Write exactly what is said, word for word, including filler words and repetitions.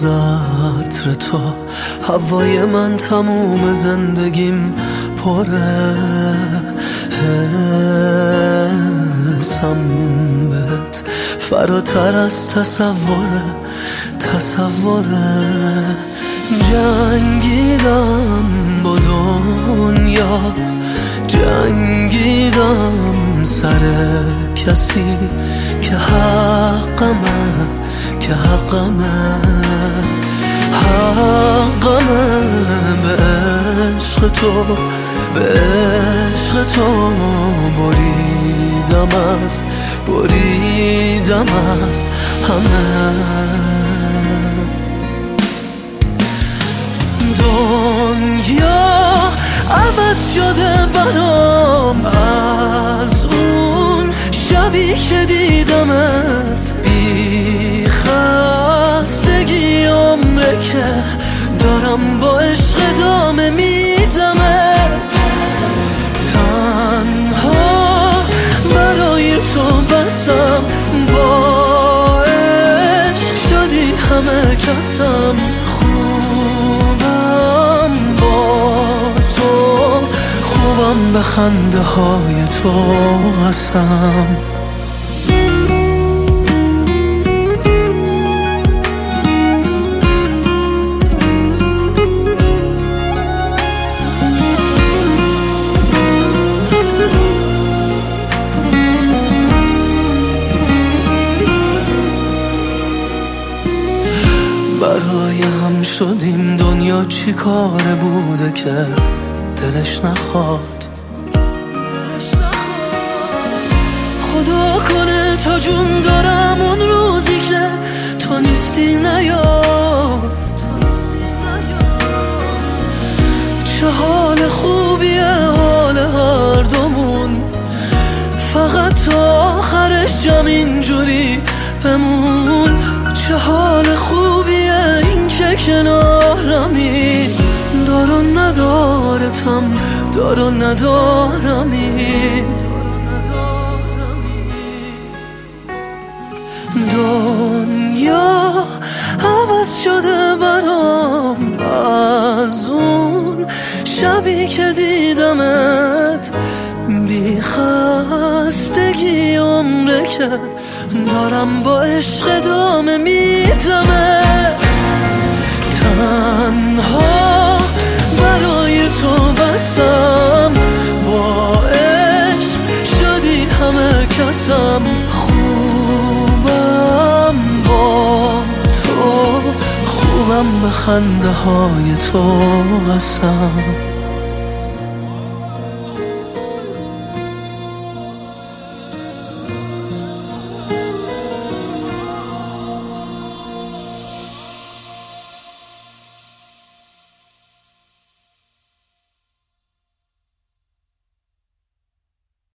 از عطر تو. هوای من تموم زندگیم پره حسم بهت فراتر از تصوره تصوره. جنگیدم با دنیا، جنگیدم سر کسی که حقمه که حقمه حقمه. به عشق تو به عشق تو بریدم از بریدم از همه. دنیا عوض شده برام از اون شبی که دیدمت. بی خستگی عمره که دارم با عشق ادامه میدمت. تنها برای تو بسم با عشق شدی همه کسم. خوبم با تو خوبم به خنده های تو هستم. برای هم شدیم دنیا چی کاره بوده که دلش نخواد. خدا کنه تا جون دارم اون روزی که تو نیستی نیاد. چه حال خوبیه حال هر دومون، فقط تا آخرش جمع اینجوری بمون. چه حال خوبیه این که کنارمی، دار و ندارتم دار و ندارمی. دنیا عوض شده برام از اون شبی که دیدمت. بی خستگی عمره که دارم با عشق ادامه میدمت. تنها برای تو بسم با عشق شدی همه کسم. خوبم با تو خوبم به خنده های تو هستم.